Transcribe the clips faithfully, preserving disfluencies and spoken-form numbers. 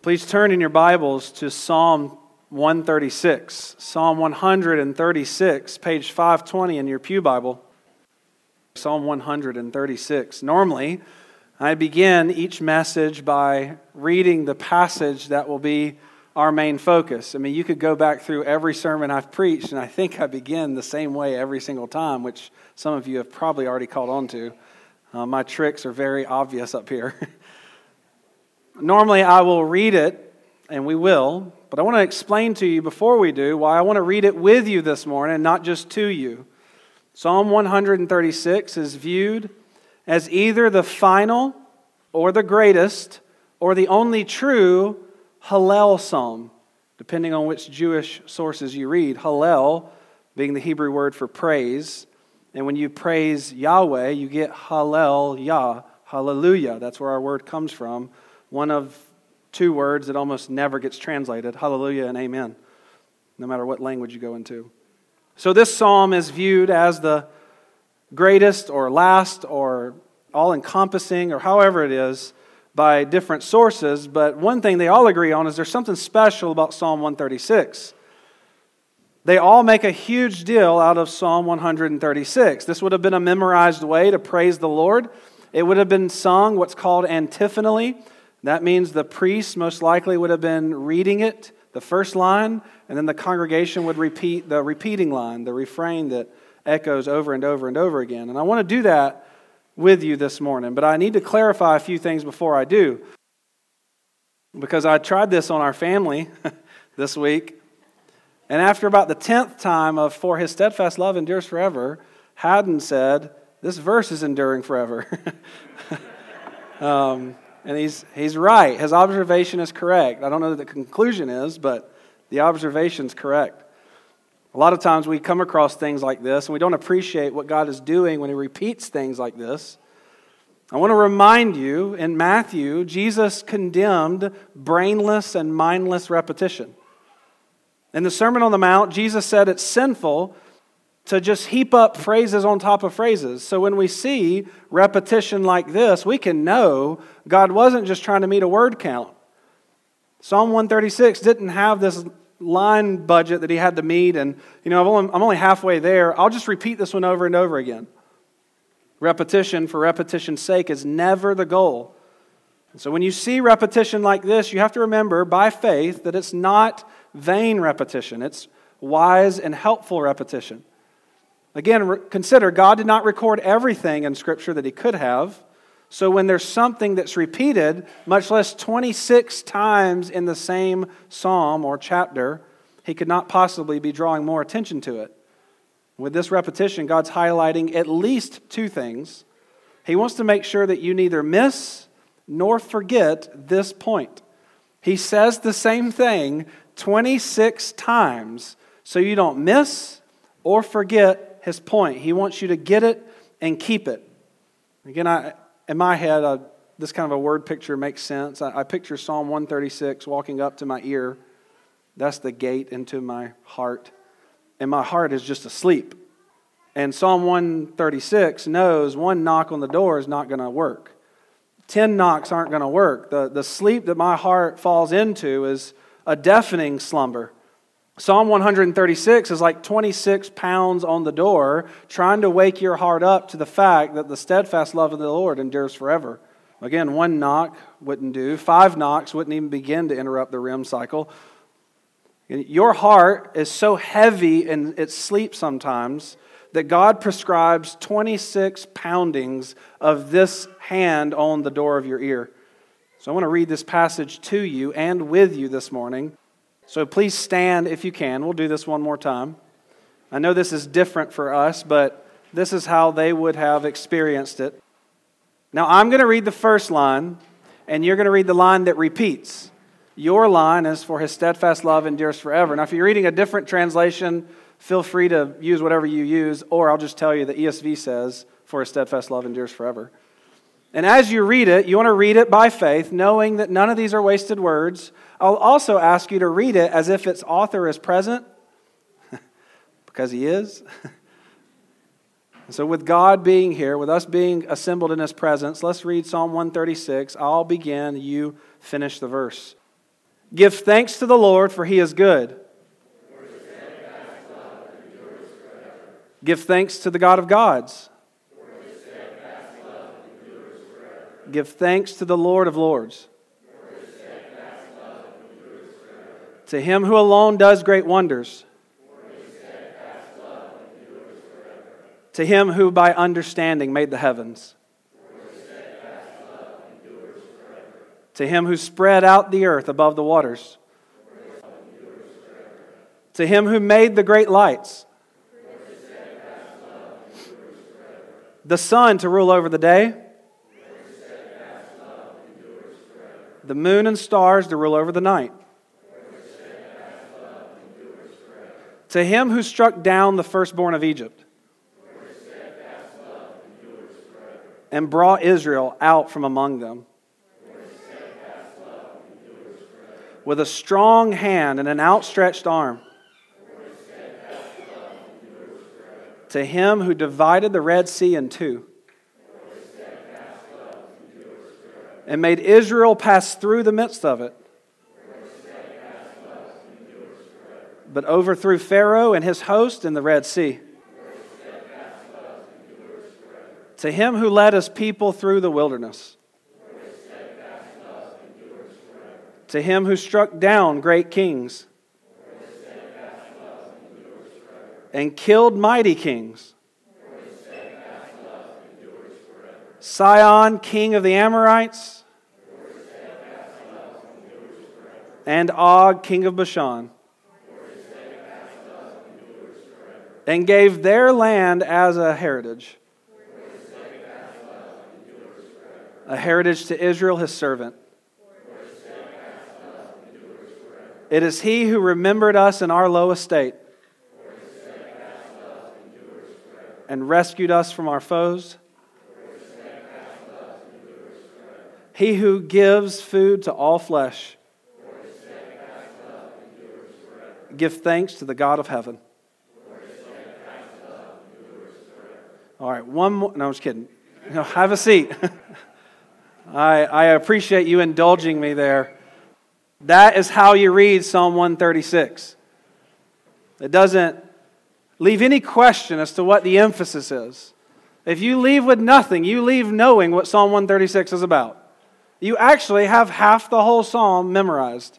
Please turn in your Bibles to Psalm one thirty-six. Psalm one thirty-six, page five twenty in your pew Bible. Psalm one thirty-six. Normally, I begin each message by reading the passage that will be our main focus. I mean, you could go back through every sermon I've preached, and I think I begin the same way every single time, which some of you have probably already caught on to. Uh, my tricks are very obvious up here. Normally, I will read it, and we will, but I want to explain to you before we do why I want to read it with you this morning, not just to you. Psalm one thirty-six is viewed as either the final or the greatest or the only true Hallel psalm, depending on which Jewish sources you read. Hallel being the Hebrew word for praise, and when you praise Yahweh, you get Hallel Yah, hallelujah. That's where our word comes from. One of two words that almost never gets translated, hallelujah and amen, no matter what language you go into. So this psalm is viewed as the greatest or last or all-encompassing or however it is by different sources, but one thing they all agree on is there's something special about Psalm one thirty-six. They all make a huge deal out of Psalm one thirty-six. This would have been a memorized way to praise the Lord. It would have been sung what's called antiphonally. That means the priest most likely would have been reading it, the first line, and then the congregation would repeat the repeating line, the refrain that echoes over and over and over again. And I want to do that with you this morning, but I need to clarify a few things before I do, because I tried this on our family this week, and after about the tenth time of "For His steadfast love endures forever," Haddon said, "This verse is enduring forever." um, And he's he's right. His observation is correct. I don't know what the conclusion is, but the observation's correct. A lot of times we come across things like this, and we don't appreciate what God is doing when He repeats things like this. I want to remind you, in Matthew, Jesus condemned brainless and mindless repetition. In the Sermon on the Mount, Jesus said it's sinful to just heap up phrases on top of phrases. So when we see repetition like this, we can know God wasn't just trying to meet a word count. Psalm one thirty-six didn't have this line budget that He had to meet, and you know, I'm only, I'm only halfway there. I'll just repeat this one over and over again. Repetition for repetition's sake is never the goal. And so when you see repetition like this, you have to remember by faith that it's not vain repetition. It's wise and helpful repetition. Again, consider, God did not record everything in Scripture that He could have. So when there's something that's repeated, much less twenty-six times in the same psalm or chapter, He could not possibly be drawing more attention to it. With this repetition, God's highlighting at least two things. He wants to make sure that you neither miss nor forget this point. He says the same thing twenty-six times, so you don't miss or forget His point. He wants you to get it and keep it. Again, I, in my head, I, this kind of a word picture makes sense. I, I picture Psalm one thirty-six walking up to my ear. That's the gate into my heart. And my heart is just asleep. And Psalm one thirty-six knows one knock on the door is not going to work. Ten knocks aren't going to work. The, the sleep that my heart falls into is a deafening slumber. Psalm one thirty-six is like twenty-six pounds on the door, trying to wake your heart up to the fact that the steadfast love of the Lord endures forever. Again, one knock wouldn't do. Five knocks wouldn't even begin to interrupt the R E M cycle. Your heart is so heavy in its sleep sometimes that God prescribes twenty-six poundings of this hand on the door of your ear. So I want to read this passage to you and with you this morning. So please stand if you can. We'll do this one more time. I know this is different for us, but this is how they would have experienced it. Now I'm going to read the first line, and you're going to read the line that repeats. Your line is "For His steadfast love endures forever." Now if you're reading a different translation, feel free to use whatever you use, or I'll just tell you the E S V says, "For His steadfast love endures forever." And as you read it, you want to read it by faith, knowing that none of these are wasted words. I'll also ask you to read it as if its author is present, because he is. So with God being here, with us being assembled in His presence, let's read Psalm one thirty-six. I'll begin, you finish the verse. Give thanks to the Lord, for He is good. Give thanks to the God of gods. Give thanks to the Lord of lords. To Him who alone does great wonders. To Him who by understanding made the heavens. To Him who spread out the earth above the waters. To Him who made the great lights. The sun to rule over the day. The moon and stars to rule over the night. To Him who struck down the firstborn of Egypt and brought Israel out from among them with a strong hand and an outstretched arm. To Him who divided the Red Sea in two and made Israel pass through the midst of it, but overthrew Pharaoh and his host in the Red Sea. To Him who led His people through the wilderness. To Him who struck down great kings and killed mighty kings. Sihon, king of the Amorites, and Og, king of Bashan, and gave their land as a heritage, a heritage to Israel, His servant. It is He who remembered us in our low estate and rescued us from our foes. He who gives food to all flesh. Give thanks to the God of heaven. All right, one more. No, I'm just kidding. No, have a seat. I, I appreciate you indulging me there. That is how you read Psalm one thirty-six. It doesn't leave any question as to what the emphasis is. If you leave with nothing, you leave knowing what Psalm one thirty-six is about. You actually have half the whole psalm memorized.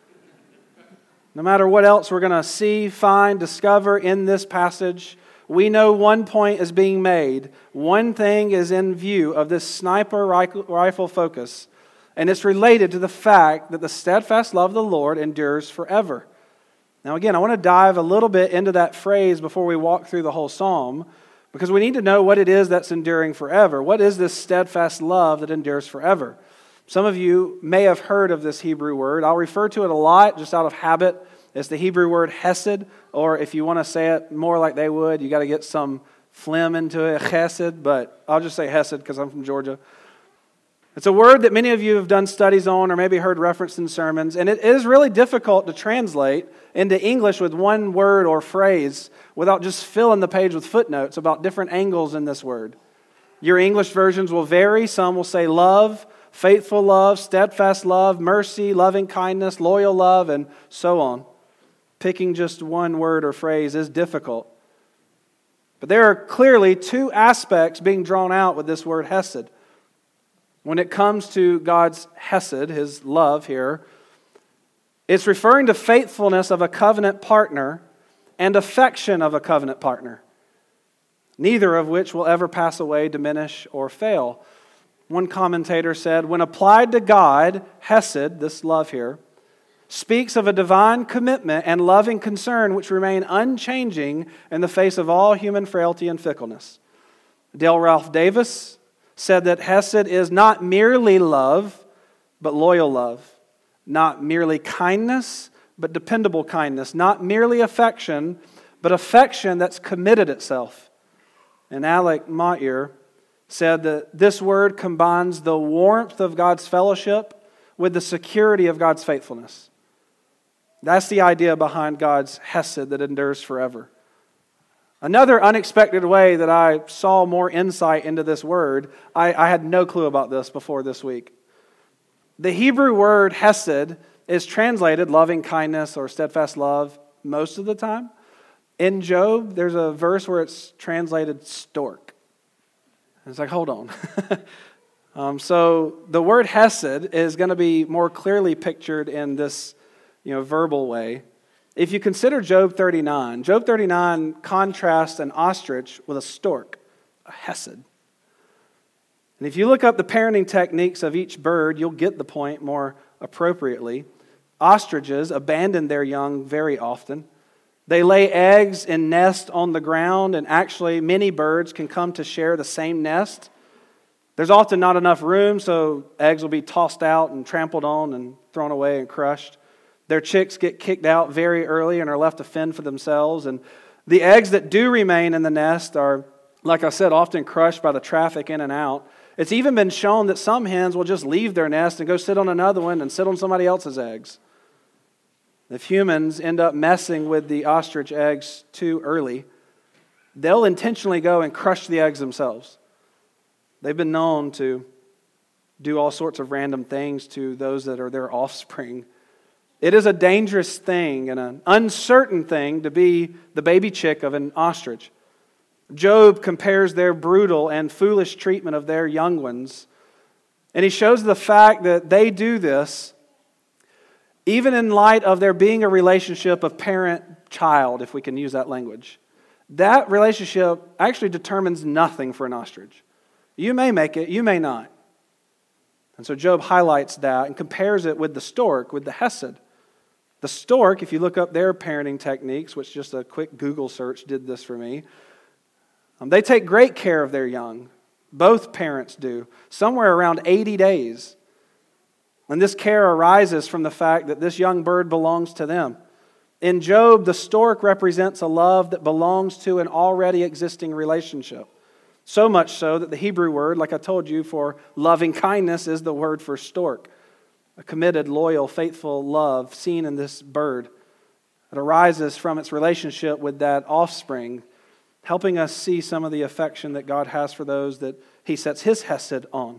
No matter what else we're going to see, find, discover in this passage, we know one point is being made. One thing is in view of this sniper rifle focus, and it's related to the fact that the steadfast love of the Lord endures forever. Now again, I want to dive a little bit into that phrase before we walk through the whole psalm, because we need to know what it is that's enduring forever. What is this steadfast love that endures forever? Some of you may have heard of this Hebrew word. I'll refer to it a lot just out of habit. It's the Hebrew word hesed, or if you want to say it more like they would, you got to get some phlegm into it, chesed, but I'll just say hesed because I'm from Georgia. It's a word that many of you have done studies on or maybe heard referenced in sermons, and it is really difficult to translate into English with one word or phrase without just filling the page with footnotes about different angles in this word. Your English versions will vary. Some will say love, faithful love, steadfast love, mercy, loving kindness, loyal love, and so on. Picking just one word or phrase is difficult. But there are clearly two aspects being drawn out with this word hesed. When it comes to God's hesed, His love here, it's referring to faithfulness of a covenant partner and affection of a covenant partner, neither of which will ever pass away, diminish, or fail. One commentator said, when applied to God, hesed, this love here, speaks of a divine commitment and loving concern which remain unchanging in the face of all human frailty and fickleness. Dale Ralph Davis said that hesed is not merely love, but loyal love. Not merely kindness, but dependable kindness. Not merely affection, but affection that's committed itself. And Alec Motyer said that this word combines the warmth of God's fellowship with the security of God's faithfulness. That's the idea behind God's hesed that endures forever. Another unexpected way that I saw more insight into this word, I, I had no clue about this before this week. The Hebrew word hesed is translated loving kindness or steadfast love most of the time. In Job, there's a verse where it's translated stork. And it's like, hold on. um, so the word hesed is going to be more clearly pictured in this, you know, verbal way. If you consider Job thirty-nine, Job thirty-nine contrasts an ostrich with a stork, a hesed. And if you look up the parenting techniques of each bird, you'll get the point more appropriately. Ostriches abandon their young very often. They lay eggs in nests on the ground, and actually many birds can come to share the same nest. There's often not enough room, so eggs will be tossed out and trampled on and thrown away and crushed. Their chicks get kicked out very early and are left to fend for themselves. And the eggs that do remain in the nest are, like I said, often crushed by the traffic in and out. It's even been shown that some hens will just leave their nest and go sit on another one and sit on somebody else's eggs. If humans end up messing with the ostrich eggs too early, they'll intentionally go and crush the eggs themselves. They've been known to do all sorts of random things to those that are their offspring. It is a dangerous thing and an uncertain thing to be the baby chick of an ostrich. Job compares their brutal and foolish treatment of their young ones, and he shows the fact that they do this even in light of there being a relationship of parent-child, if we can use that language. That relationship actually determines nothing for an ostrich. You may make it, you may not. And so Job highlights that and compares it with the stork, with the hesed. The stork, if you look up their parenting techniques, which just a quick Google search did this for me, um, they take great care of their young. Both parents do, somewhere around eighty days. And this care arises from the fact that this young bird belongs to them. In Job, the stork represents a love that belongs to an already existing relationship. So much so that the Hebrew word, like I told you, for loving kindness is the word for stork. A committed, loyal, faithful love seen in this bird. It arises from its relationship with that offspring, helping us see some of the affection that God has for those that He sets His hesed on.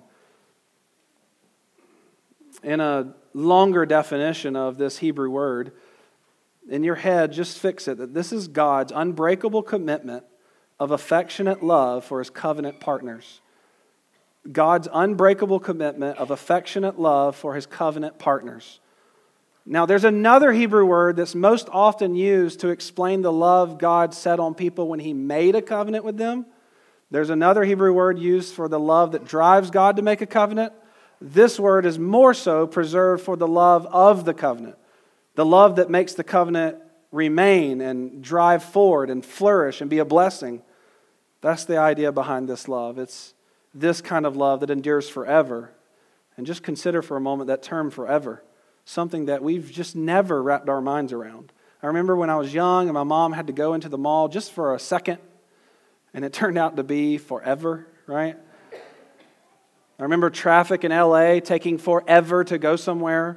In a longer definition of this Hebrew word, in your head, just fix it, that this is God's unbreakable commitment of affectionate love for His covenant partners. God's unbreakable commitment of affectionate love for His covenant partners. Now, there's another Hebrew word that's most often used to explain the love God set on people when He made a covenant with them. There's another Hebrew word used for the love that drives God to make a covenant. This word is more so preserved for the love of the covenant, the love that makes the covenant remain and drive forward and flourish and be a blessing. That's the idea behind this love. It's this kind of love that endures forever. And just consider for a moment that term forever, something that we've just never wrapped our minds around. I remember when I was young and my mom had to go into the mall just for a second, and it turned out to be forever, right? I remember traffic in L A taking forever to go somewhere.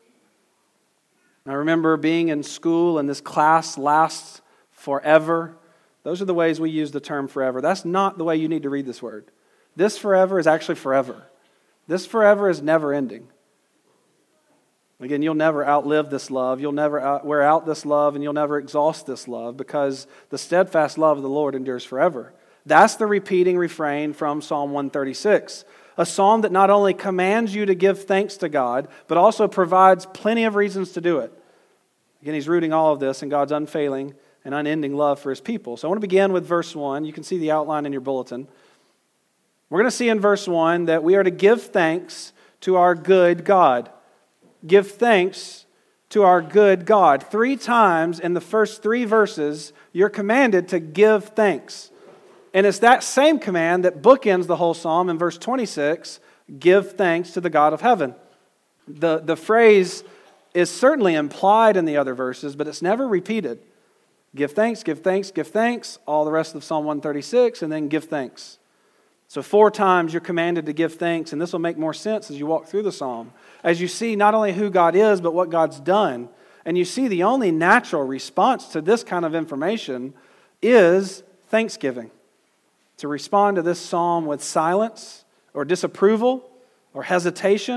I remember being in school and this class lasts forever. Those are the ways we use the term forever. That's not the way you need to read this word. This forever is actually forever. This forever is never ending. Again, you'll never outlive this love. You'll never out, wear out this love, and you'll never exhaust this love, because the steadfast love of the Lord endures forever. That's the repeating refrain from Psalm one thirty-six. A psalm that not only commands you to give thanks to God, but also provides plenty of reasons to do it. Again, he's rooting all of this in God's unfailing and unending love for His people. So I want to begin with verse one. You can see the outline in your bulletin. We're going to see in verse one that we are to give thanks to our good God. Give thanks to our good God. Three times in the first three verses, you're commanded to give thanks. And it's that same command that bookends the whole psalm in verse twenty-six, give thanks to the God of heaven. The, the phrase is certainly implied in the other verses, but it's never repeated. Give thanks, give thanks, give thanks, all the rest of Psalm one thirty-six, and then give thanks. So four times you're commanded to give thanks, and this will make more sense as you walk through the psalm. As you see not only who God is, but what God's done, and you see the only natural response to this kind of information is thanksgiving. To respond to this psalm with silence or disapproval or hesitation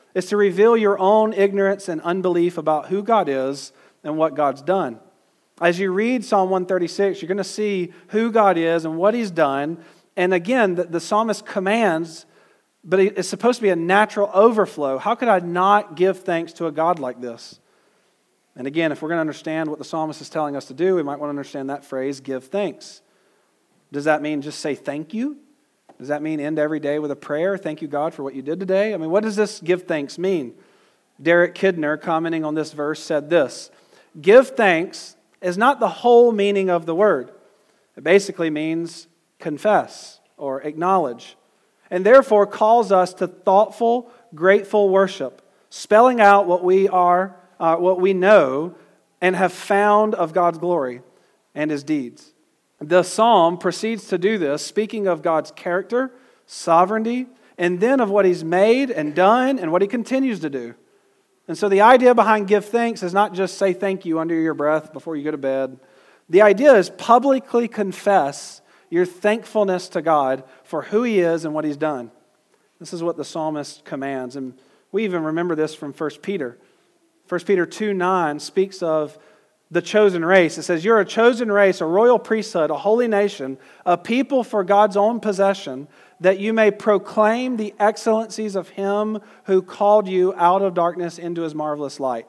It's to reveal your own ignorance and unbelief about who God is and what God's done. As you read Psalm one thirty-six, you're going to see who God is and what He's done. And again, the, the psalmist commands, but it's supposed to be a natural overflow. How could I not give thanks to a God like this? And again, if we're going to understand what the psalmist is telling us to do, we might want to understand that phrase, give thanks. Does that mean just say thank you? Does that mean end every day with a prayer? Thank you, God, for what you did today? I mean, what does this give thanks mean? Derek Kidner, commenting on this verse, said this: give thanks is not the whole meaning of the word. It basically means confess or acknowledge, and therefore calls us to thoughtful, grateful worship, spelling out what we are, uh, what we know and have found of God's glory and His deeds. The psalm proceeds to do this, speaking of God's character, sovereignty, and then of what He's made and done and what He continues to do. And so the idea behind give thanks is not just say thank you under your breath before you go to bed. The idea is publicly confess your thankfulness to God for who He is and what He's done. This is what the psalmist commands. And we even remember this from First Peter. First Peter two nine speaks of the chosen race. It says, you're a chosen race, a royal priesthood, a holy nation, a people for God's own possession, that you may proclaim the excellencies of Him who called you out of darkness into His marvelous light.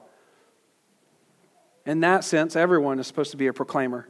In that sense, everyone is supposed to be a proclaimer.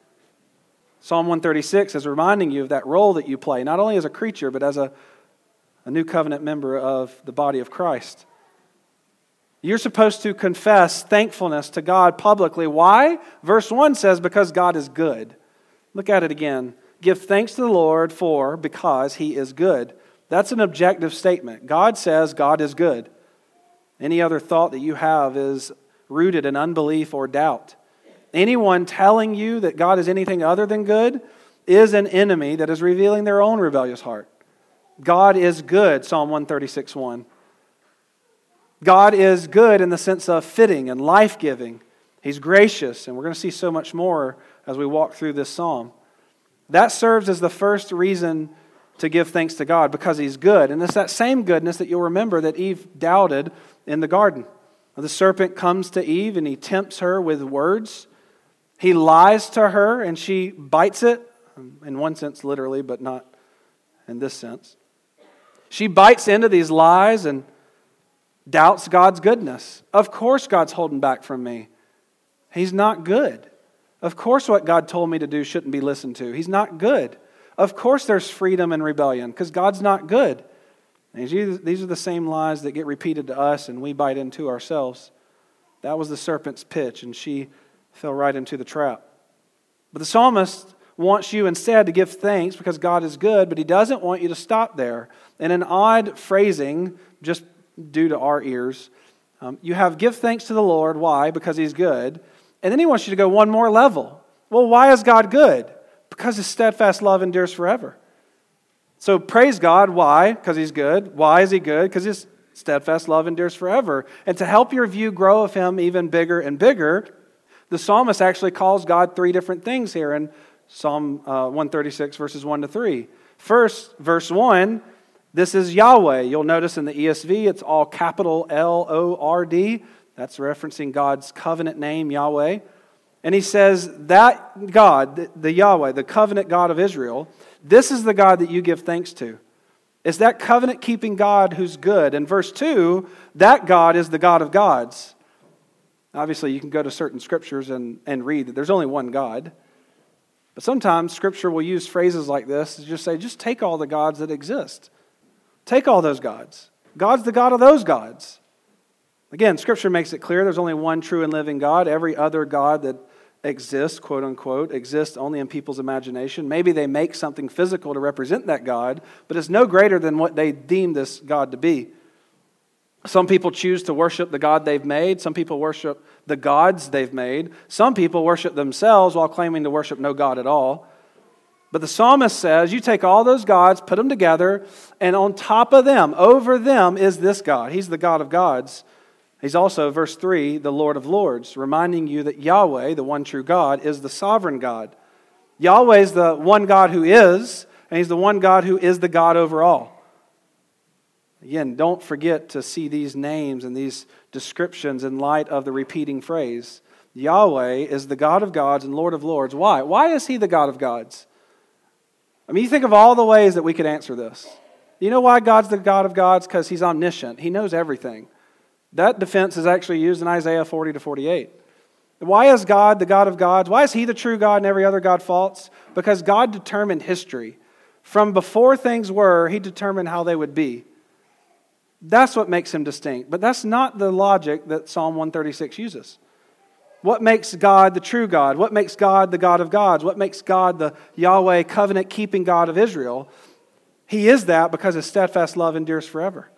Psalm one thirty-six is reminding you of that role that you play, not only as a creature, but as a, a new covenant member of the body of Christ. You're supposed to confess thankfulness to God publicly. Why? Verse one says, because God is good. Look at it again. Give thanks to the Lord for, because He is good. That's an objective statement. God says God is good. Any other thought that you have is rooted in unbelief or doubt. Anyone telling you that God is anything other than good is an enemy that is revealing their own rebellious heart. God is good, Psalm one thirty-six one. God is good in the sense of fitting and life-giving. He's gracious, and we're going to see so much more as we walk through this psalm. That serves as the first reason to give thanks to God, because He's good. And it's that same goodness that you'll remember that Eve doubted in the garden. The serpent comes to Eve and he tempts her with words. He lies to her and she bites it, in one sense literally, but not in this sense. She bites into these lies and doubts God's goodness. Of course God's holding back from me. He's not good. Of course what God told me to do shouldn't be listened to. He's not good. Of course there's freedom in rebellion because God's not good. And these are the same lies that get repeated to us and we bite into ourselves. That was the serpent's pitch, and she fell right into the trap. But the psalmist wants you instead to give thanks because God is good, but he doesn't want you to stop there. In an odd phrasing, just due to our ears, um, you have give thanks to the Lord. Why? Because He's good. And then he wants you to go one more level. Well, why is God good? Because His steadfast love endures forever. So praise God. Why? Because He's good. Why is He good? Because His steadfast love endures forever. And to help your view grow of Him even bigger and bigger, the psalmist actually calls God three different things here in Psalm uh, one thirty-six, verses one to three. First, verse one, this is Yahweh. You'll notice in the E S V, it's all capital L O R D. That's referencing God's covenant name, Yahweh. And he says that God, the, the Yahweh, the covenant God of Israel, this is the God that you give thanks to. It's that covenant-keeping God who's good. In verse two, that God is the God of gods. Obviously, you can go to certain scriptures and, and read that there's only one God. But sometimes Scripture will use phrases like this to just say, just take all the gods that exist. Take all those gods. God's the God of those gods. Again, Scripture makes it clear there's only one true and living God. Every other God that exists, quote unquote, exists only in people's imagination. Maybe they make something physical to represent that God, but it's no greater than what they deem this God to be. Some people choose to worship the God they've made. Some people worship the gods they've made. Some people worship themselves while claiming to worship no God at all. But the psalmist says, you take all those gods, put them together, and on top of them, over them, is this God. He's the God of gods. He's also, verse three, the Lord of lords, reminding you that Yahweh, the one true God, is the sovereign God. Yahweh is the one God who is, and He's the one God who is the God over all. Again, don't forget to see these names and these descriptions in light of the repeating phrase. Yahweh is the God of gods and Lord of lords. Why? Why is he the God of gods? I mean, you think of all the ways that we could answer this. You know why God's the God of gods? Because he's omniscient. He knows everything. That defense is actually used in Isaiah forty to forty-eight. Why is God the God of gods? Why is he the true God and every other God false? Because God determined history. From before things were, he determined how they would be. That's what makes him distinct. But that's not the logic that Psalm one thirty-six uses. What makes God the true God? What makes God the God of gods? What makes God the Yahweh covenant-keeping God of Israel? He is that because his steadfast love endures forever.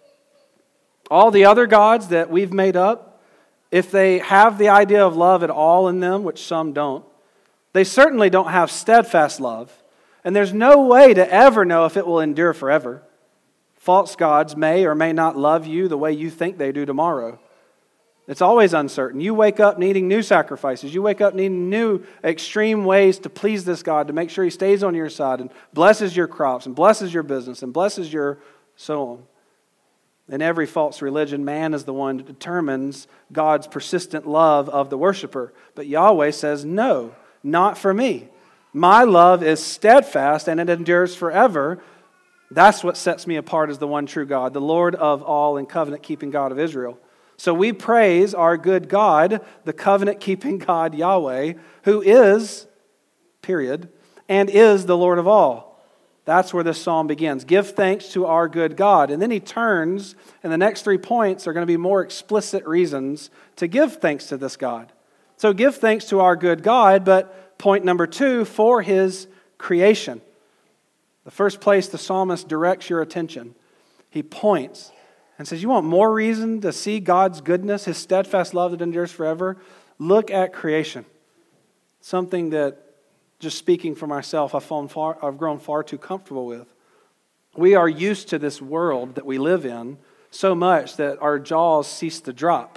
All the other gods that we've made up, if they have the idea of love at all in them, which some don't, they certainly don't have steadfast love. And there's no way to ever know if it will endure forever. False gods may or may not love you the way you think they do tomorrow. It's always uncertain. You wake up needing new sacrifices. You wake up needing new extreme ways to please this God, to make sure he stays on your side and blesses your crops and blesses your business and blesses your so on. In every false religion, man is the one that determines God's persistent love of the worshiper. But Yahweh says, no, not for me. My love is steadfast and it endures forever. That's what sets me apart as the one true God, the Lord of all and covenant-keeping God of Israel. So we praise our good God, the covenant-keeping God Yahweh, who is, period, and is the Lord of all. That's where this psalm begins. Give thanks to our good God. And then he turns, and the next three points are going to be more explicit reasons to give thanks to this God. So give thanks to our good God, but point number two, for his creation. The first place the psalmist directs your attention. He points and says, you want more reason to see God's goodness, his steadfast love that endures forever? Look at creation. Something that, just speaking for myself, I've, fallen far, I've grown far too comfortable with. We are used to this world that we live in so much that our jaws cease to drop.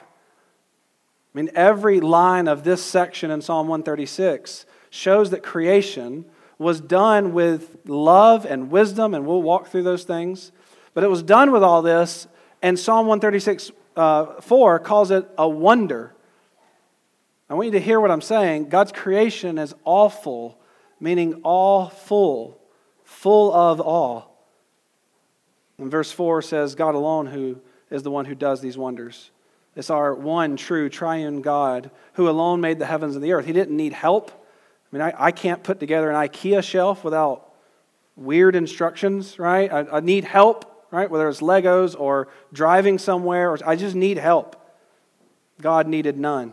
I mean, every line of this section in Psalm one thirty-six shows that creation was done with love and wisdom, and we'll walk through those things. But it was done with all this, and Psalm one thirty-six, uh, four calls it a wonder. I want you to hear what I'm saying. God's creation is awful, meaning all full, full of awe. And verse four says, God alone who is the one who does these wonders. It's our one true triune God who alone made the heavens and the earth. He didn't need help. I mean, I, I can't put together an IKEA shelf without weird instructions, right? I, I need help, right? Whether it's Legos or driving somewhere, or I just need help. God needed none.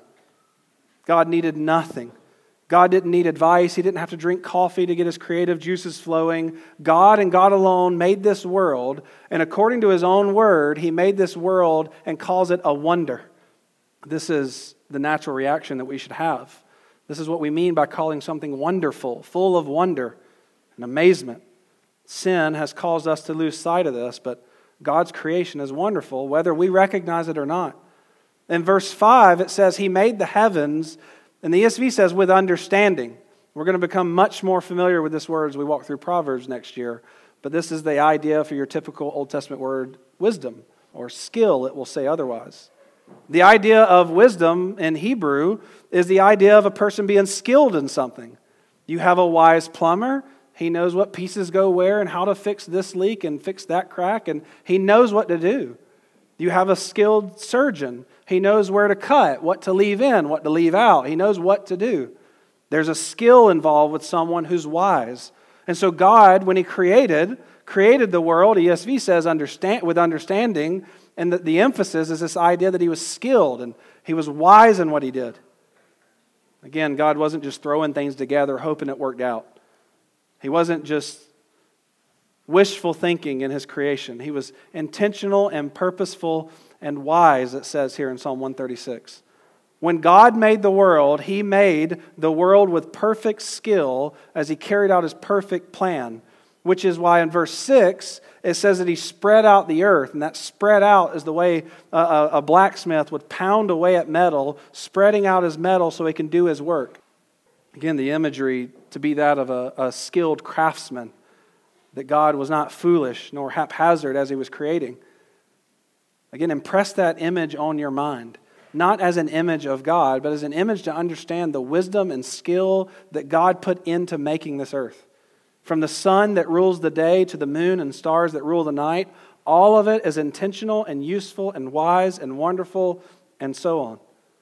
God needed nothing. God didn't need advice. He didn't have to drink coffee to get his creative juices flowing. God and God alone made this world, and according to his own word, he made this world and calls it a wonder. This is the natural reaction that we should have. This is what we mean by calling something wonderful, full of wonder and amazement. Sin has caused us to lose sight of this, but God's creation is wonderful, whether we recognize it or not. In verse five, it says, he made the heavens, and the E S V says, with understanding. We're going to become much more familiar with this word as we walk through Proverbs next year, but this is the idea for your typical Old Testament word, wisdom, or skill, it will say otherwise. The idea of wisdom in Hebrew is the idea of a person being skilled in something. You have a wise plumber. He knows what pieces go where and how to fix this leak and fix that crack, and he knows what to do. You have a skilled surgeon. He knows where to cut, what to leave in, what to leave out. He knows what to do. There's a skill involved with someone who's wise. And so God, when he created, created the world, E S V says, understand with understanding, and the, the emphasis is this idea that he was skilled and he was wise in what he did. Again, God wasn't just throwing things together, hoping it worked out. He wasn't just wishful thinking in his creation. He was intentional and purposeful and wise, it says here in Psalm one thirty-six. When God made the world, he made the world with perfect skill as he carried out his perfect plan, which is why in verse six, it says that he spread out the earth, and that spread out is the way a, a blacksmith would pound away at metal, spreading out his metal so he can do his work. Again, the imagery to be that of a, a skilled craftsman, that God was not foolish nor haphazard as he was creating. Again, impress that image on your mind. Not as an image of God, but as an image to understand the wisdom and skill that God put into making this earth. From the sun that rules the day to the moon and stars that rule the night, all of it is intentional and useful and wise and wonderful and so on.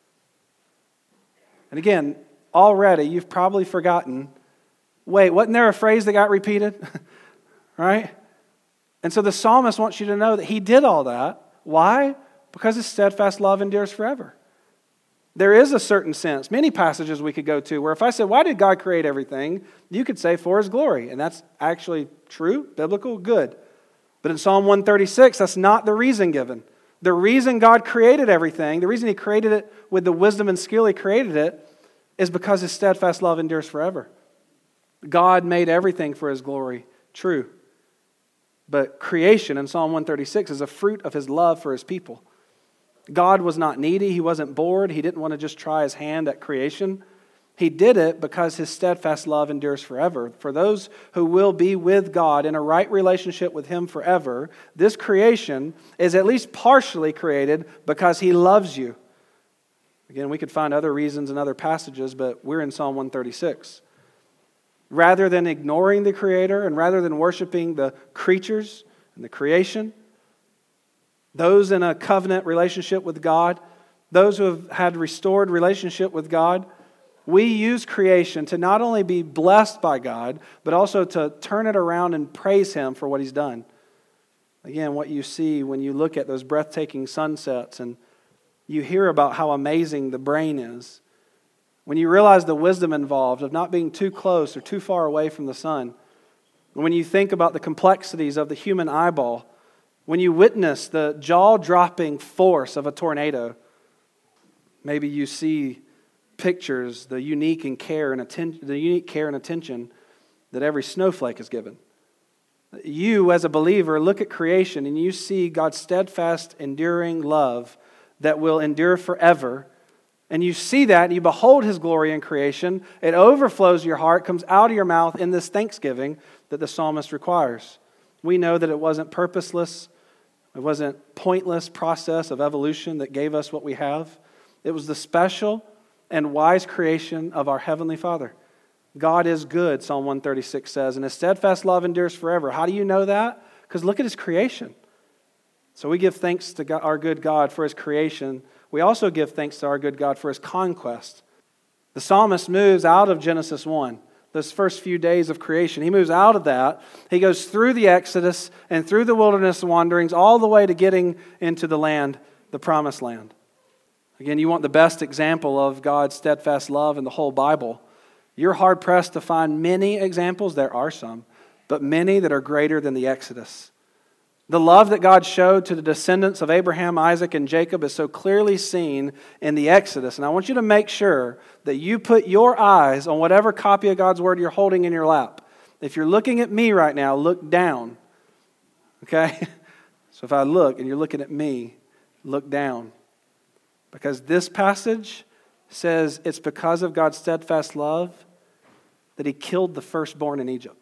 And again, already you've probably forgotten, wait, wasn't there a phrase that got repeated? Right? And so the psalmist wants you to know that he did all that. Why? Because his steadfast love endures forever. There is a certain sense, many passages we could go to, where if I said, why did God create everything? You could say, for his glory. And that's actually true, biblical, good. But in Psalm one thirty-six, that's not the reason given. The reason God created everything, the reason he created it with the wisdom and skill he created it, is because his steadfast love endures forever. God made everything for his glory, true. But creation in Psalm one thirty-six is a fruit of his love for his people. God was not needy. He wasn't bored. He didn't want to just try his hand at creation. He did it because his steadfast love endures forever. For those who will be with God in a right relationship with him forever, this creation is at least partially created because he loves you. Again, we could find other reasons in other passages, but we're in Psalm one thirty-six. Rather than ignoring the Creator and rather than worshiping the creatures and the creation, those in a covenant relationship with God, those who have had restored relationship with God, we use creation to not only be blessed by God, but also to turn it around and praise him for what he's done. Again, what you see when you look at those breathtaking sunsets and you hear about how amazing the brain is, when you realize the wisdom involved of not being too close or too far away from the sun, when you think about the complexities of the human eyeball, when you witness the jaw-dropping force of a tornado, maybe you see pictures, the unique and care and attention, the unique care and attention that every snowflake is given. You, as a believer, look at creation and you see God's steadfast, enduring love that will endure forever. And you see that and you behold his glory in creation. It overflows your heart, comes out of your mouth in this thanksgiving that the psalmist requires. We know that it wasn't purposeless, it wasn't pointless process of evolution that gave us what we have. It was the special and wise creation of our Heavenly Father. God is good, Psalm one thirty-six says, and his steadfast love endures forever. How do you know that? Because look at his creation. So we give thanks to God, our good God for his creation. We also give thanks to our good God for his conquest. The psalmist moves out of Genesis one, those first few days of creation. He moves out of that. He goes through the Exodus and through the wilderness wanderings all the way to getting into the land, the promised land. Again, you want the best example of God's steadfast love in the whole Bible. You're hard-pressed to find many examples, there are some, but many that are greater than the Exodus. The love that God showed to the descendants of Abraham, Isaac, and Jacob is so clearly seen in the Exodus. And I want you to make sure that you put your eyes on whatever copy of God's Word you're holding in your lap. If you're looking at me right now, look down. Okay? So if I look and you're looking at me, look down. Because this passage says it's because of God's steadfast love that he killed the firstborn in Egypt.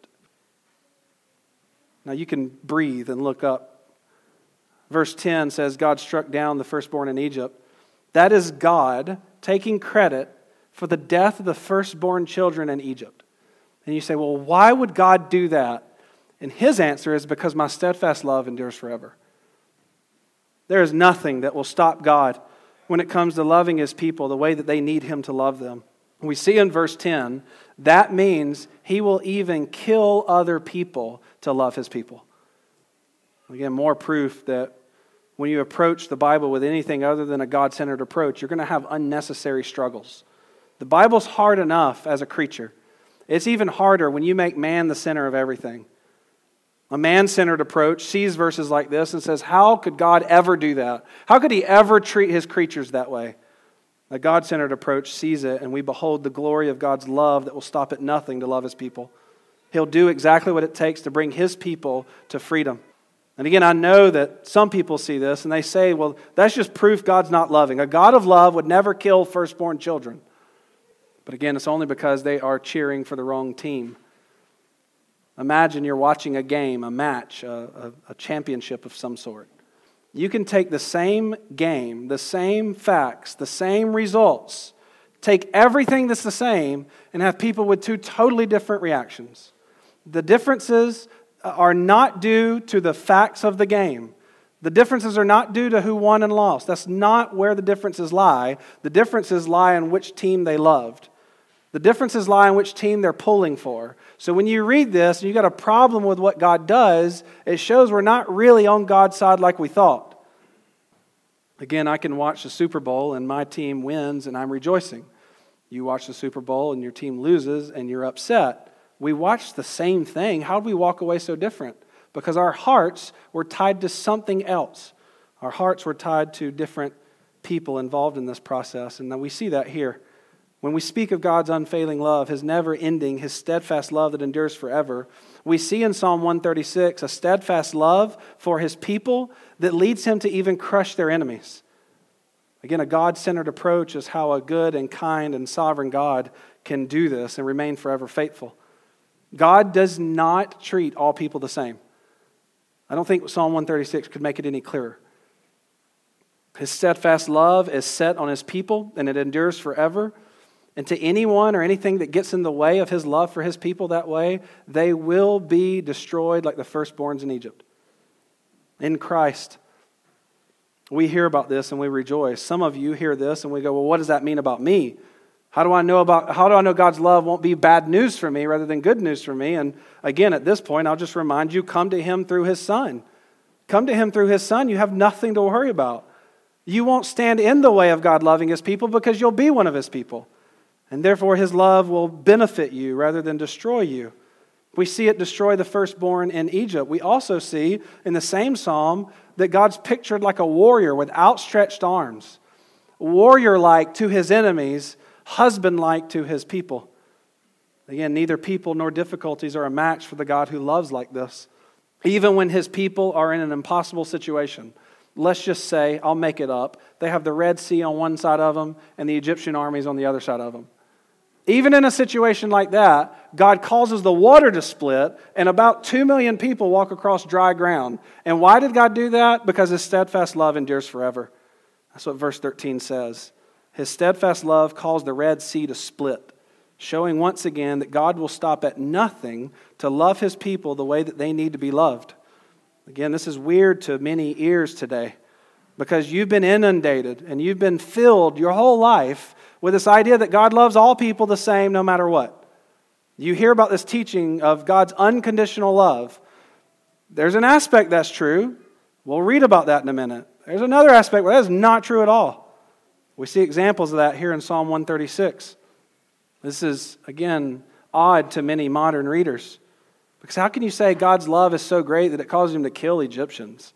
Now you can breathe and look up. Verse ten says God struck down the firstborn in Egypt. That is God taking credit for the death of the firstborn children in Egypt. And you say, well, why would God do that? And his answer is because my steadfast love endures forever. There is nothing that will stop God when it comes to loving his people the way that they need him to love them. We see in verse ten, that means he will even kill other people to love his people. Again, more proof that when you approach the Bible with anything other than a God-centered approach, you're going to have unnecessary struggles. The Bible's hard enough as a creature. It's even harder when you make man the center of everything. A man-centered approach sees verses like this and says, how could God ever do that? How could he ever treat his creatures that way? A God-centered approach sees it, and we behold the glory of God's love that will stop at nothing to love his people. He'll do exactly what it takes to bring his people to freedom. And again, I know that some people see this, and they say, well, that's just proof God's not loving. A God of love would never kill firstborn children. But again, it's only because they are cheering for the wrong team. Imagine you're watching a game, a match, a, a, a championship of some sort. You can take the same game, the same facts, the same results, take everything that's the same, and have people with two totally different reactions. The differences are not due to the facts of the game. The differences are not due to who won and lost. That's not where the differences lie. The differences lie in which team they loved. The differences lie in which team they're pulling for. So when you read this and you got a problem with what God does, it shows we're not really on God's side like we thought. Again, I can watch the Super Bowl and my team wins and I'm rejoicing. You watch the Super Bowl and your team loses and you're upset. We watch the same thing. How did we walk away so different? Because our hearts were tied to something else. Our hearts were tied to different people involved in this process. And then we see that here. When we speak of God's unfailing love, His never-ending, His steadfast love that endures forever, we see in Psalm one thirty-six a steadfast love for His people that leads Him to even crush their enemies. Again, a God-centered approach is how a good and kind and sovereign God can do this and remain forever faithful. God does not treat all people the same. I don't think Psalm one thirty-six could make it any clearer. His steadfast love is set on His people, and it endures forever. And to anyone or anything that gets in the way of His love for His people that way, they will be destroyed like the firstborns in Egypt. In Christ, we hear about this and we rejoice. Some of you hear this and we go, well, what does that mean about me? How do I know about, how do I know God's love won't be bad news for me rather than good news for me? And again, at this point, I'll just remind you, come to Him through His Son. Come to Him through His Son. You have nothing to worry about. You won't stand in the way of God loving His people because you'll be one of His people. And therefore, His love will benefit you rather than destroy you. We see it destroy the firstborn in Egypt. We also see in the same psalm that God's pictured like a warrior with outstretched arms. Warrior-like to His enemies, husband-like to His people. Again, neither people nor difficulties are a match for the God who loves like this. Even when His people are in an impossible situation. Let's just say, I'll make it up, they have the Red Sea on one side of them and the Egyptian armies on the other side of them. Even in a situation like that, God causes the water to split and about two million people walk across dry ground. And why did God do that? Because His steadfast love endures forever. That's what verse thirteen says. His steadfast love caused the Red Sea to split, showing once again that God will stop at nothing to love His people the way that they need to be loved. Again, this is weird to many ears today because you've been inundated and you've been filled your whole life with this idea that God loves all people the same no matter what. You hear about this teaching of God's unconditional love. There's an aspect that's true. We'll read about that in a minute. There's another aspect where that is not true at all. We see examples of that here in Psalm one thirty-six. This is, again, odd to many modern readers. Because how can you say God's love is so great that it caused Him to kill Egyptians?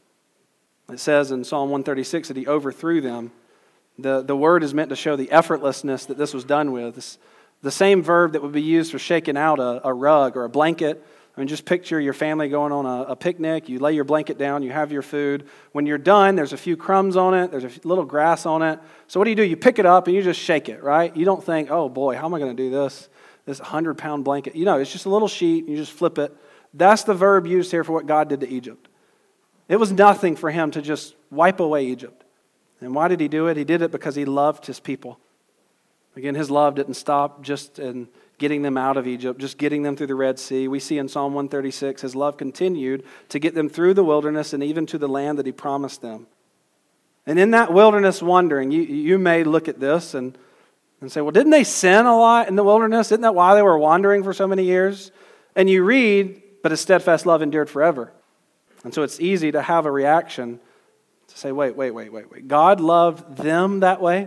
It says in Psalm one thirty-six that He overthrew them. The, the word is meant to show the effortlessness that this was done with. It's the same verb that would be used for shaking out a, a rug or a blanket. I mean, just picture your family going on a, a picnic. You lay your blanket down. You have your food. When you're done, there's a few crumbs on it. There's a little grass on it. So what do you do? You pick it up and you just shake it, right? You don't think, oh boy, how am I going to do this? This hundred-pound blanket. You know, it's just a little sheet. You just flip it. That's the verb used here for what God did to Egypt. It was nothing for Him to just wipe away Egypt. And why did He do it? He did it because He loved His people. Again, His love didn't stop just in getting them out of Egypt, just getting them through the Red Sea. We see in Psalm one thirty-six, His love continued to get them through the wilderness and even to the land that He promised them. And in that wilderness wandering, you, you may look at this and, and say, well, didn't they sin a lot in the wilderness? Isn't that why they were wandering for so many years? And you read, but His steadfast love endured forever. And so it's easy to have a reaction to say, wait, wait, wait, wait, wait. God loved them that way?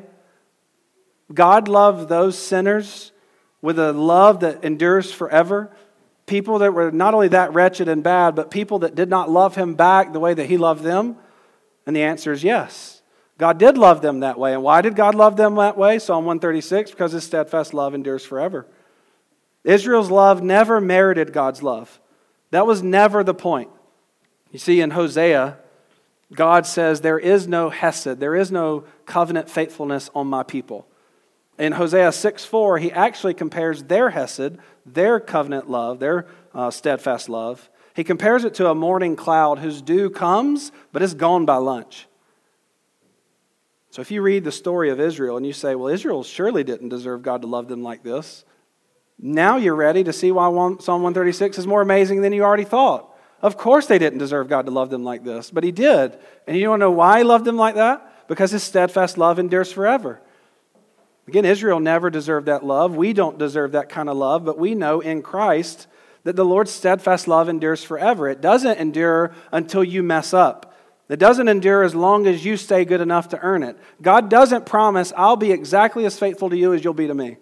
God loved those sinners with a love that endures forever? People that were not only that wretched and bad, but people that did not love Him back the way that He loved them? And the answer is yes. God did love them that way. And why did God love them that way? Psalm one thirty-six, because His steadfast love endures forever. Israel's love never merited God's love. That was never the point. You see, in Hosea, God says, there is no hesed, there is no covenant faithfulness on my people. In Hosea six four, he actually compares their hesed, their covenant love, their uh, steadfast love. He compares it to a morning cloud whose dew comes, but is gone by lunch. So if you read the story of Israel and you say, well, Israel surely didn't deserve God to love them like this, now you're ready to see why Psalm one thirty-six is more amazing than you already thought. Of course they didn't deserve God to love them like this, but He did. And you want to know why He loved them like that? Because His steadfast love endures forever. Again, Israel never deserved that love. We don't deserve that kind of love, but we know in Christ that the Lord's steadfast love endures forever. It doesn't endure until you mess up. It doesn't endure as long as you stay good enough to earn it. God doesn't promise, I'll be exactly as faithful to you as you'll be to me.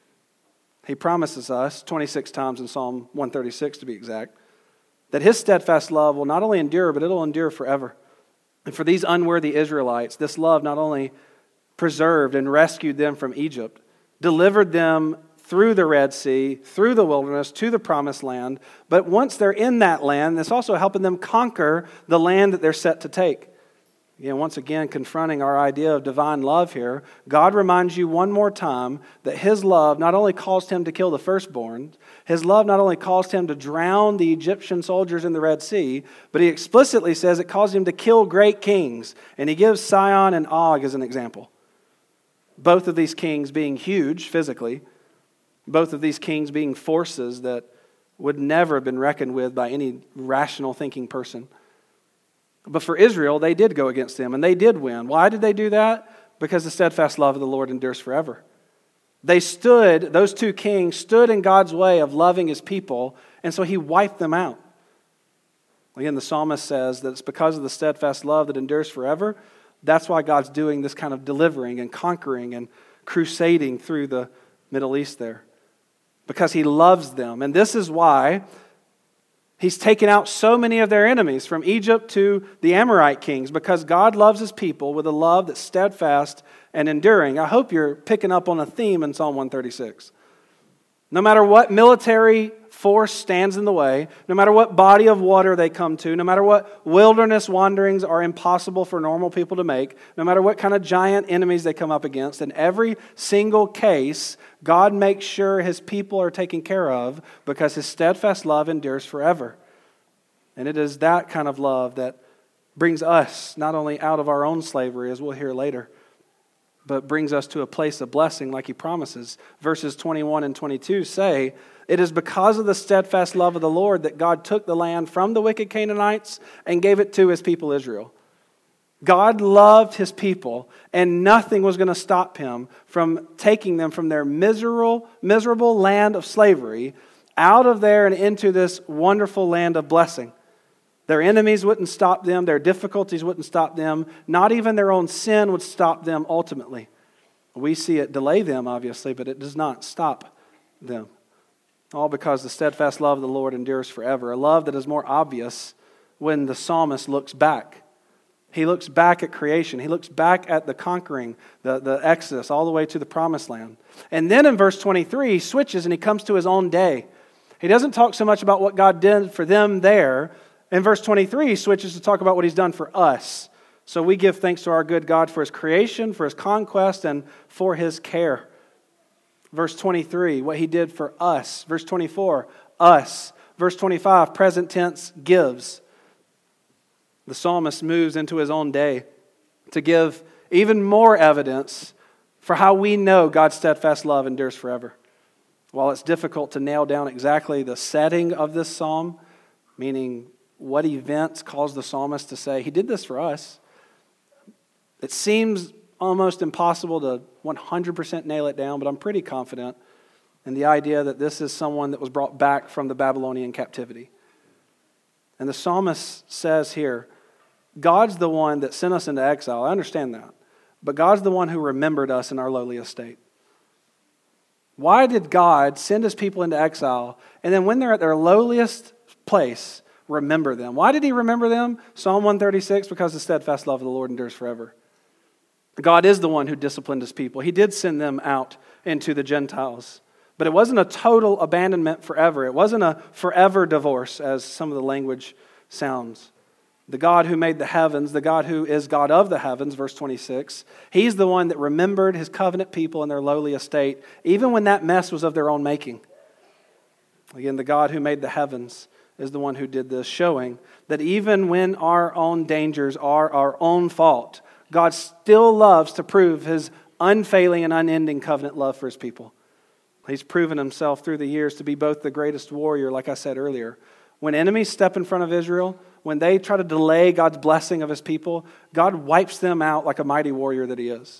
He promises us, twenty-six times in Psalm one thirty-six to be exact, that His steadfast love will not only endure, but it'll endure forever. And for these unworthy Israelites, this love not only preserved and rescued them from Egypt, delivered them through the Red Sea, through the wilderness, to the promised land, but once they're in that land, it's also helping them conquer the land that they're set to take. Again, once again, confronting our idea of divine love here, God reminds you one more time that His love not only caused Him to kill the firstborn, His love not only caused Him to drown the Egyptian soldiers in the Red Sea, but He explicitly says it caused Him to kill great kings. And He gives Sihon and Og as an example. Both of these kings being huge physically, both of these kings being forces that would never have been reckoned with by any rational thinking person. But for Israel, they did go against them, and they did win. Why did they do that? Because the steadfast love of the Lord endures forever. They stood, those two kings stood in God's way of loving His people, and so He wiped them out. Again, the psalmist says that it's because of the steadfast love that endures forever. That's why God's doing this kind of delivering and conquering and crusading through the Middle East there. Because He loves them. And this is why He's taken out so many of their enemies from Egypt to the Amorite kings, because God loves His people with a love that's steadfast and enduring. I hope you're picking up on a theme in Psalm one thirty-six. No matter what military force stands in the way, no matter what body of water they come to, no matter what wilderness wanderings are impossible for normal people to make, no matter what kind of giant enemies they come up against, in every single case, God makes sure His people are taken care of because His steadfast love endures forever. And it is that kind of love that brings us not only out of our own slavery, as we'll hear later, but brings us to a place of blessing like He promises. Verses twenty-one and twenty-two say, it is because of the steadfast love of the Lord that God took the land from the wicked Canaanites and gave it to His people Israel. God loved His people, and nothing was going to stop Him from taking them from their miserable, miserable land of slavery out of there and into this wonderful land of blessing. Their enemies wouldn't stop them. Their difficulties wouldn't stop them. Not even their own sin would stop them ultimately. We see it delay them, obviously, but it does not stop them. All because the steadfast love of the Lord endures forever. A love that is more obvious when the psalmist looks back. He looks back at creation. He looks back at the conquering, the, the Exodus, all the way to the promised land. And then in verse twenty-three, he switches and he comes to his own day. He doesn't talk so much about what God did for them there. In verse twenty-three, he switches to talk about what He's done for us. So we give thanks to our good God for His creation, for His conquest, and for His care. Verse twenty-three, what He did for us. Verse twenty-four, us. Verse twenty-five, present tense, gives. The psalmist moves into his own day to give even more evidence for how we know God's steadfast love endures forever. While it's difficult to nail down exactly the setting of this psalm, meaning what events caused the psalmist to say, He did this for us, it seems almost impossible to one hundred percent nail it down, but I'm pretty confident in the idea that this is someone that was brought back from the Babylonian captivity. And the psalmist says here, God's the one that sent us into exile. I understand that. But God's the one who remembered us in our lowly estate. Why did God send His people into exile, and then when they're at their lowliest place, remember them? Why did He remember them? Psalm one thirty-six, because the steadfast love of the Lord endures forever. God is the one who disciplined His people. He did send them out into the Gentiles. But it wasn't a total abandonment forever. It wasn't a forever divorce, as some of the language sounds. The God who made the heavens, the God who is God of the heavens, verse twenty-six, He's the one that remembered His covenant people in their lowly estate, even when that mess was of their own making. Again, the God who made the heavens is the one who did this, showing that even when our own dangers are our own fault, God still loves to prove his unfailing and unending covenant love for his people. He's proven himself through the years to be both the greatest warrior, like I said earlier. When enemies step in front of Israel, when they try to delay God's blessing of his people, God wipes them out like a mighty warrior that he is.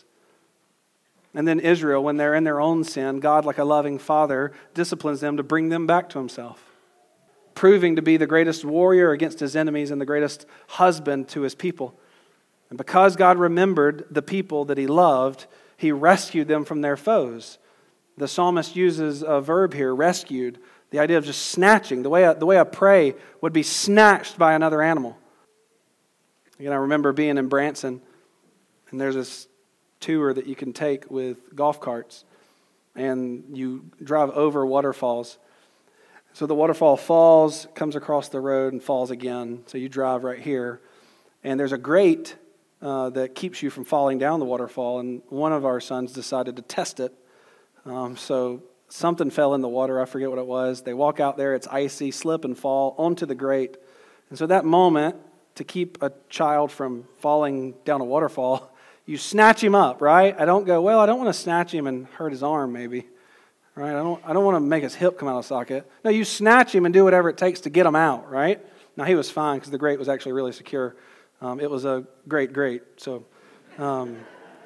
And then Israel, when they're in their own sin, God, like a loving father, disciplines them to bring them back to himself, proving to be the greatest warrior against his enemies and the greatest husband to his people. And because God remembered the people that he loved, he rescued them from their foes. The psalmist uses a verb here, rescued, the idea of just snatching, the way a, the way a prey would be snatched by another animal. Again, I remember being in Branson, and there's this tour that you can take with golf carts, and you drive over waterfalls. So the waterfall falls, comes across the road, and falls again. So you drive right here, and there's a grate uh, that keeps you from falling down the waterfall, and one of our sons decided to test it. Um, so something fell in the water. I forget what it was. They walk out there. It's icy, slip and fall onto the grate. And so that moment, to keep a child from falling down a waterfall, you snatch him up, right? I don't go, well, I don't want to snatch him and hurt his arm maybe, right? I don't I don't want to make his hip come out of socket. No, you snatch him and do whatever it takes to get him out, right? Now, he was fine because the grate was actually really secure. Um, it was a great grate, so... Um,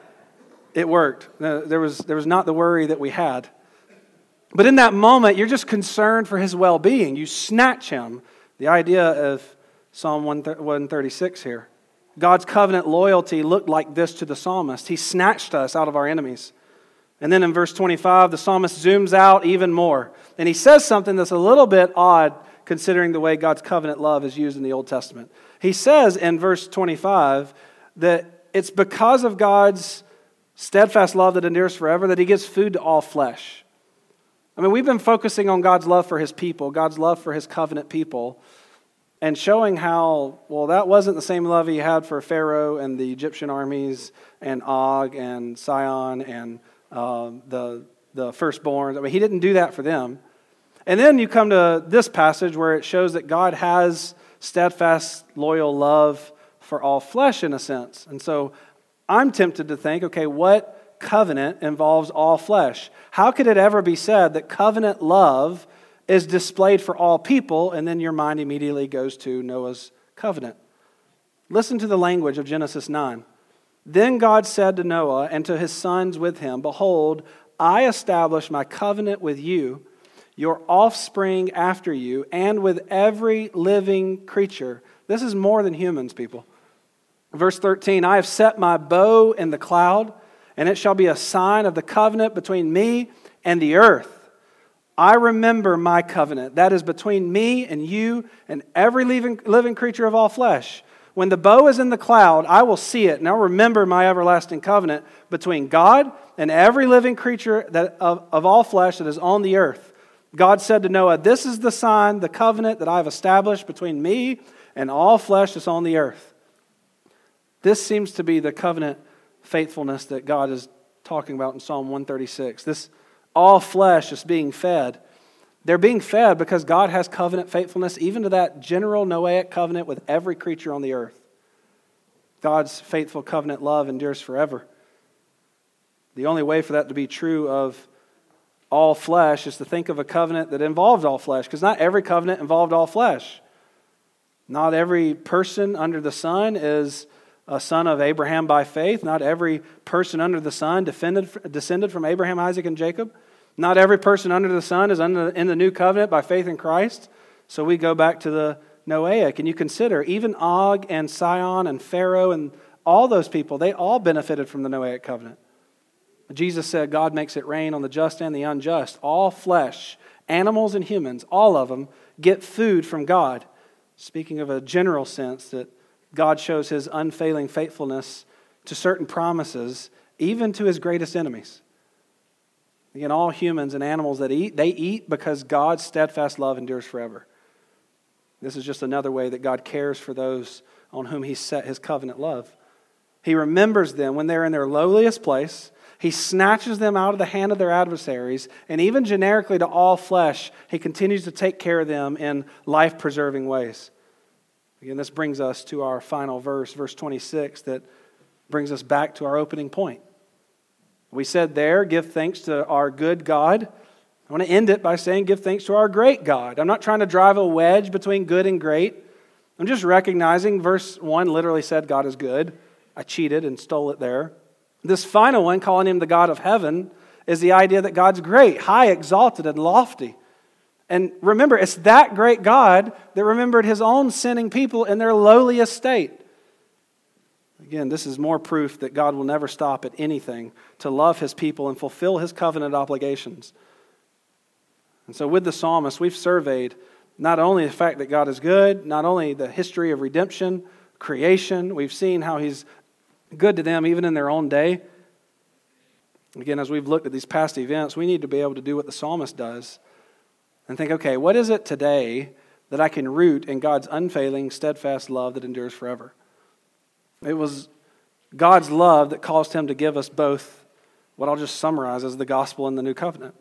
It worked. There was, there was not the worry that we had. But in that moment, you're just concerned for his well-being. You snatch him. The idea of Psalm one thirty-six here. God's covenant loyalty looked like this to the psalmist. He snatched us out of our enemies. And then in verse twenty-five, the psalmist zooms out even more. And he says something that's a little bit odd considering the way God's covenant love is used in the Old Testament. He says in verse twenty-five that it's because of God's steadfast love that endures forever, that he gives food to all flesh. I mean, we've been focusing on God's love for his people, God's love for his covenant people, and showing how, well, that wasn't the same love he had for Pharaoh and the Egyptian armies and Og and Sihon and uh, the, the firstborns. I mean, he didn't do that for them. And then you come to this passage where it shows that God has steadfast, loyal love for all flesh in a sense. And so I'm tempted to think, okay, what covenant involves all flesh? How could it ever be said that covenant love is displayed for all people, and then your mind immediately goes to Noah's covenant? Listen to the language of Genesis nine. Then God said to Noah and to his sons with him, behold, I establish my covenant with you, your offspring after you, and with every living creature. This is more than humans, people. Verse thirteen, I have set my bow in the cloud, and it shall be a sign of the covenant between me and the earth. I remember my covenant, that is between me and you and every living, living creature of all flesh. When the bow is in the cloud, I will see it, and I'll remember my everlasting covenant between God and every living creature that of, of all flesh that is on the earth. God said to Noah, this is the sign, the covenant that I have established between me and all flesh that's on the earth. This seems to be the covenant faithfulness that God is talking about in Psalm one thirty-six. This all flesh is being fed. They're being fed because God has covenant faithfulness even to that general Noahic covenant with every creature on the earth. God's faithful covenant love endures forever. The only way for that to be true of all flesh is to think of a covenant that involved all flesh, because not every covenant involved all flesh. Not every person under the sun is a son of Abraham by faith. Not every person under the sun defended, descended from Abraham, Isaac, and Jacob. Not every person under the sun is under, in the new covenant by faith in Christ. So we go back to the Noahic, and you consider even Og and Sihon and Pharaoh and all those people, they all benefited from the Noahic covenant. Jesus said God makes it rain on the just and the unjust. All flesh, animals and humans, all of them get food from God. Speaking of a general sense that God shows his unfailing faithfulness to certain promises, even to his greatest enemies. Again, all humans and animals that eat, they eat because God's steadfast love endures forever. This is just another way that God cares for those on whom he set his covenant love. He remembers them when they're in their lowliest place. He snatches them out of the hand of their adversaries, and even generically to all flesh, He continues to take care of them in life-preserving ways. Again, this brings us to our final verse, verse twenty-six, that brings us back to our opening point. We said there, give thanks to our good God. I want to end it by saying, give thanks to our great God. I'm not trying to drive a wedge between good and great. I'm just recognizing verse one literally said God is good. I cheated and stole it there. This final one, calling Him the God of heaven, is the idea that God's great, high, exalted, and lofty. And remember, it's that great God that remembered His own sinning people in their lowly estate. Again, this is more proof that God will never stop at anything to love His people and fulfill His covenant obligations. And so with the psalmist, we've surveyed not only the fact that God is good, not only the history of redemption, creation, we've seen how He's good to them even in their own day. Again, as we've looked at these past events, we need to be able to do what the psalmist does and think, okay, what is it today that I can root in God's unfailing, steadfast love that endures forever? It was God's love that caused Him to give us both what I'll just summarize as the gospel and the new covenant.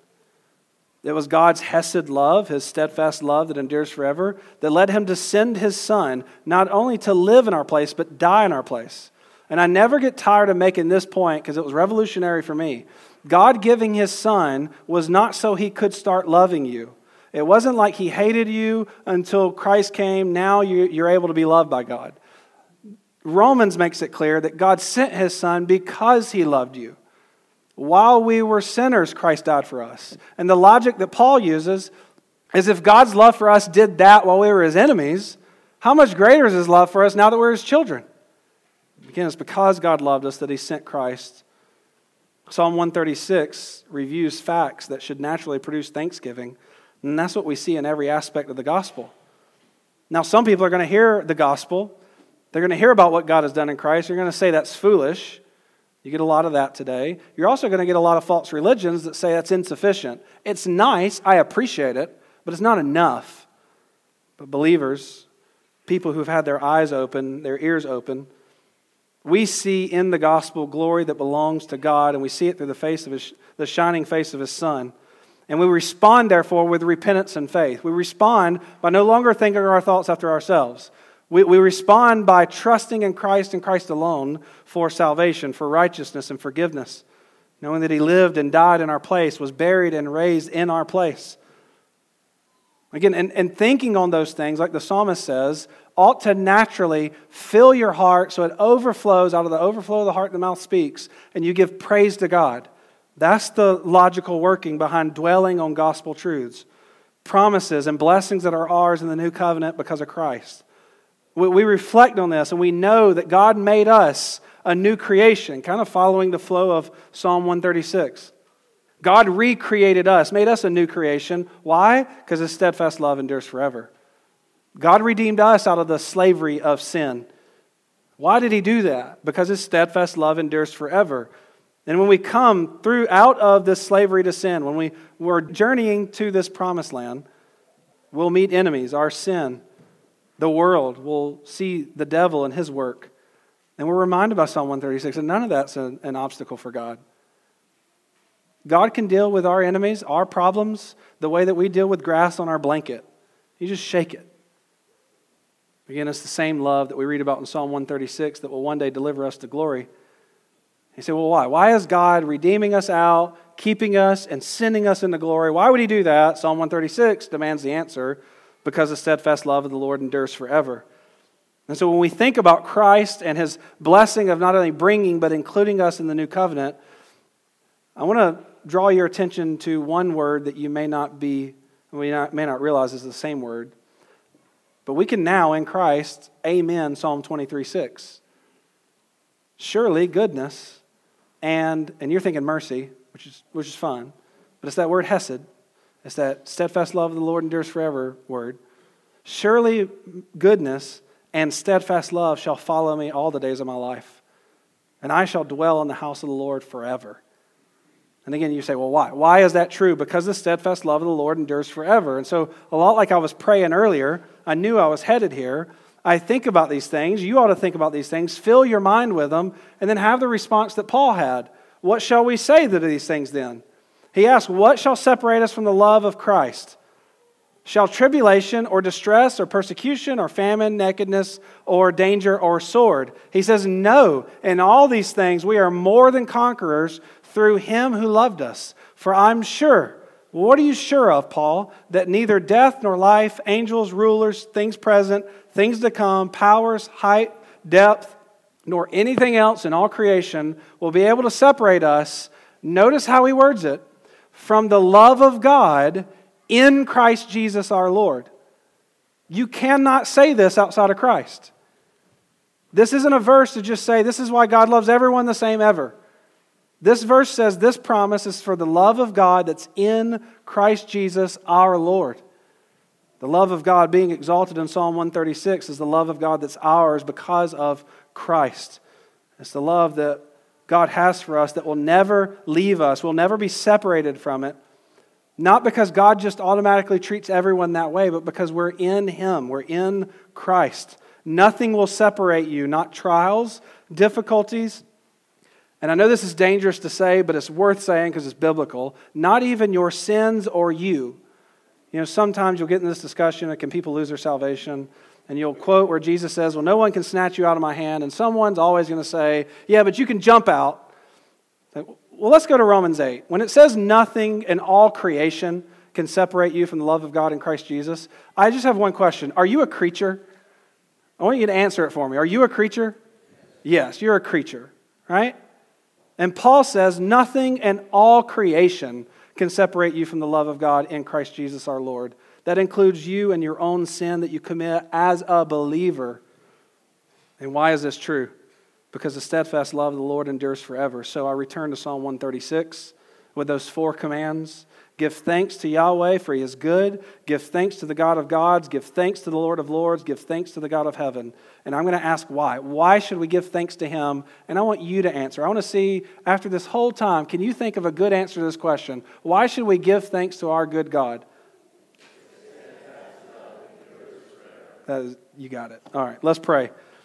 It was God's hesed love, His steadfast love that endures forever, that led Him to send His Son, not only to live in our place, but die in our place. And I never get tired of making this point because it was revolutionary for me. God giving His Son was not so He could start loving you. It wasn't like He hated you until Christ came. Now you're able to be loved by God. Romans makes it clear that God sent His Son because He loved you. While we were sinners, Christ died for us. And the logic that Paul uses is if God's love for us did that while we were His enemies, how much greater is His love for us now that we're His children? Again, it's because God loved us that He sent Christ. Psalm one thirty-six reviews facts that should naturally produce thanksgiving. And that's what we see in every aspect of the gospel. Now, some people are going to hear the gospel. They're going to hear about what God has done in Christ. They're going to say that's foolish. You get a lot of that today. You're also going to get a lot of false religions that say that's insufficient. It's nice. I appreciate it. But it's not enough. But believers, people who've had their eyes open, their ears open, we see in the gospel glory that belongs to God, and we see it through the face of His, the shining face of His Son. And we respond, therefore, with repentance and faith. We respond by no longer thinking our thoughts after ourselves. We, we respond by trusting in Christ and Christ alone for salvation, for righteousness and forgiveness, knowing that He lived and died in our place, was buried and raised in our place. Again, and, and thinking on those things, like the psalmist says, ought to naturally fill your heart so it overflows. Out of the overflow of the heart, the mouth speaks, and you give praise to God. That's the logical working behind dwelling on gospel truths, promises and blessings that are ours in the new covenant because of Christ. We, we reflect on this and we know that God made us a new creation, kind of following the flow of Psalm one thirty-six. God recreated us, made us a new creation. Why? Because His steadfast love endures forever. God redeemed us out of the slavery of sin. Why did He do that? Because His steadfast love endures forever. And when we come through out of this slavery to sin, when we, we're journeying to this promised land, we'll meet enemies, our sin, the world. We'll see the devil and his work. And we're reminded by Psalm one thirty-six that none of that's an, an obstacle for God. God can deal with our enemies, our problems, the way that we deal with grass on our blanket. You just shake it. Again, it's the same love that we read about in Psalm one thirty-six that will one day deliver us to glory. You say, well, why? Why is God redeeming us out, keeping us, and sending us into glory? Why would He do that? Psalm one thirty-six demands the answer, because the steadfast love of the Lord endures forever. And so when we think about Christ and His blessing of not only bringing, but including us in the new covenant, I want to draw your attention to one word that you may not be, may not, may not realize is the same word. But we can now, in Christ, amen Psalm twenty-three six. Surely goodness and, and you're thinking mercy, which is which is fun, but it's that word hesed. It's that steadfast love of the Lord endures forever word. Surely goodness and steadfast love shall follow me all the days of my life, and I shall dwell in the house of the Lord forever. And again, you say, well, why? Why is that true? Because the steadfast love of the Lord endures forever. And so a lot like I was praying earlier, I knew I was headed here. I think about these things. You ought to think about these things. Fill your mind with them. And then have the response that Paul had. What shall we say to these things then? He asks, what shall separate us from the love of Christ? Shall tribulation or distress or persecution or famine, nakedness or danger or sword? He says, no, in all these things we are more than conquerors through Him who loved us. For I'm sure, what are you sure of, Paul? That neither death nor life, angels, rulers, things present, things to come, powers, height, depth, nor anything else in all creation will be able to separate us, notice how he words it, from the love of God in Christ Jesus our Lord. You cannot say this outside of Christ. This isn't a verse to just say, this is why God loves everyone the same ever. This verse says this promise is for the love of God that's in Christ Jesus our Lord. The love of God being exalted in Psalm one thirty-six is the love of God that's ours because of Christ. It's the love that God has for us that will never leave us, will never be separated from it. Not because God just automatically treats everyone that way, but because we're in Him, we're in Christ. Nothing will separate you, not trials, difficulties. And I know this is dangerous to say, but it's worth saying because it's biblical. Not even your sins or you. You know, sometimes you'll get in this discussion, can people lose their salvation? And you'll quote where Jesus says, well, no one can snatch you out of my hand. And someone's always going to say, yeah, but you can jump out. Well, let's go to Romans eight. When it says nothing in all creation can separate you from the love of God in Christ Jesus, I just have one question. Are you a creature? I want you to answer it for me. Are you a creature? Yes, you're a creature, right? And Paul says nothing in all creation can separate you from the love of God in Christ Jesus our Lord. That includes you and your own sin that you commit as a believer. And why is this true? Because the steadfast love of the Lord endures forever. So I return to Psalm one thirty-six with those four commands. Give thanks to Yahweh, for He is good. Give thanks to the God of gods. Give thanks to the Lord of lords. Give thanks to the God of heaven. And I'm going to ask why. Why should we give thanks to Him? And I want you to answer. I want to see, after this whole time, can you think of a good answer to this question? Why should we give thanks to our good God? That is, you got it. All right, let's pray.